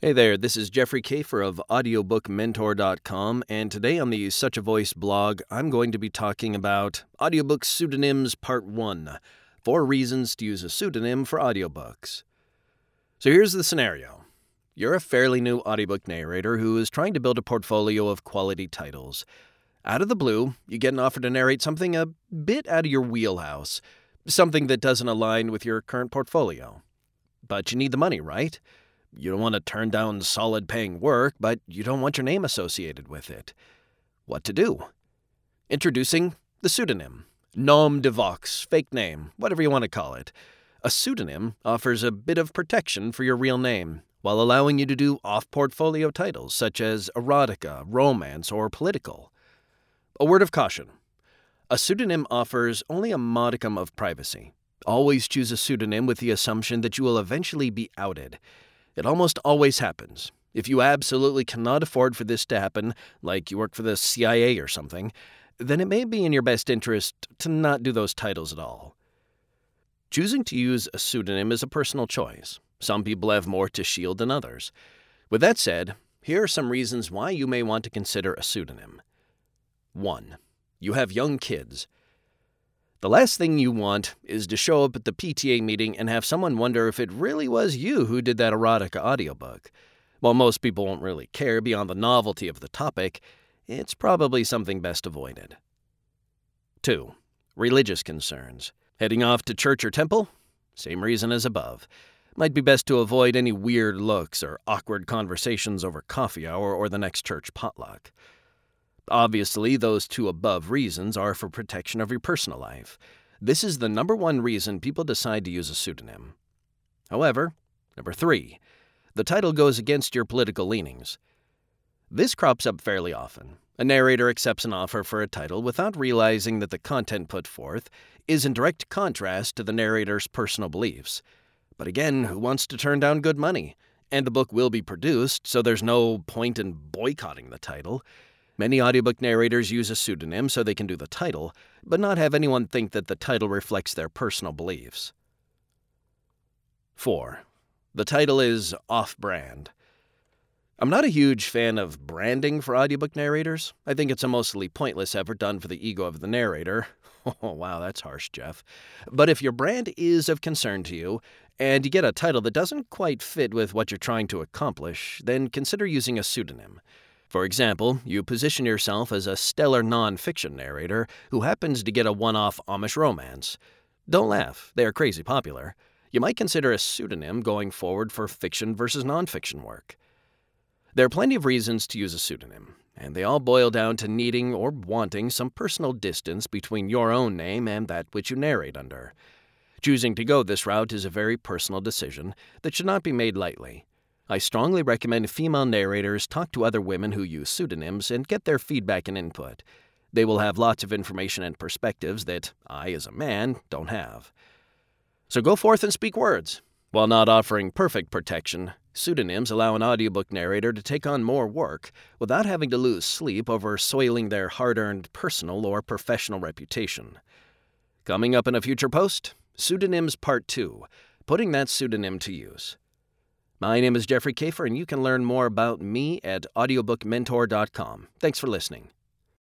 Hey there, this is Jeffrey Kafer of audiobookmentor.com, and today on the Such a Voice blog, I'm going to be talking about Audiobook Pseudonyms Part 1, 4 Reasons to Use a Pseudonym for Audiobooks. So here's the scenario. You're a fairly new audiobook narrator who is trying to build a portfolio of quality titles. Out of the blue, you get an offer to narrate something a bit out of your wheelhouse, something that doesn't align with your current portfolio. But you need the money, right? You don't want to turn down solid paying work, but you don't want your name associated with it. What to do? Introducing the pseudonym. Nom de vox, fake name, whatever you want to call it. A pseudonym offers a bit of protection for your real name, while allowing you to do off-portfolio titles such as erotica, romance, or political. A word of caution. A pseudonym offers only a modicum of privacy. Always choose a pseudonym with the assumption that you will eventually be outed. It almost always happens. If you absolutely cannot afford for this to happen, like you work for the CIA or something, then it may be in your best interest to not do those titles at all. Choosing to use a pseudonym is a personal choice. Some people have more to shield than others. With that said, here are some reasons why you may want to consider a pseudonym. 1. You have young kids. The last thing you want is to show up at the PTA meeting and have someone wonder if it really was you who did that erotica audiobook. While most people won't really care beyond the novelty of the topic, it's probably something best avoided. 2. Religious concerns. Heading off to church or temple? Same reason as above. Might be best to avoid any weird looks or awkward conversations over coffee hour or the next church potluck. Obviously, those two above reasons are for protection of your personal life. This is the number one reason people decide to use a pseudonym. However, number 3, the title goes against your political leanings. This crops up fairly often. A narrator accepts an offer for a title without realizing that the content put forth is in direct contrast to the narrator's personal beliefs. But again, who wants to turn down good money? And the book will be produced, so there's no point in boycotting the title. Many audiobook narrators use a pseudonym so they can do the title, but not have anyone think that the title reflects their personal beliefs. 4. The title is off-brand. I'm not a huge fan of branding for audiobook narrators. I think it's a mostly pointless effort done for the ego of the narrator. Oh, wow, that's harsh, Jeff. But if your brand is of concern to you, and you get a title that doesn't quite fit with what you're trying to accomplish, then consider using a pseudonym. For example, you position yourself as a stellar non-fiction narrator who happens to get a one-off Amish romance. Don't laugh, they are crazy popular. You might consider a pseudonym going forward for fiction versus non-fiction work. There are plenty of reasons to use a pseudonym, and they all boil down to needing or wanting some personal distance between your own name and that which you narrate under. Choosing to go this route is a very personal decision that should not be made lightly. I strongly recommend female narrators talk to other women who use pseudonyms and get their feedback and input. They will have lots of information and perspectives that I, as a man, don't have. So go forth and speak words. While not offering perfect protection, pseudonyms allow an audiobook narrator to take on more work without having to lose sleep over soiling their hard-earned personal or professional reputation. Coming up in a future post, Pseudonyms Part 2, putting that pseudonym to use. My name is Jeffrey Kafer, and you can learn more about me at audiobookmentor.com. Thanks for listening.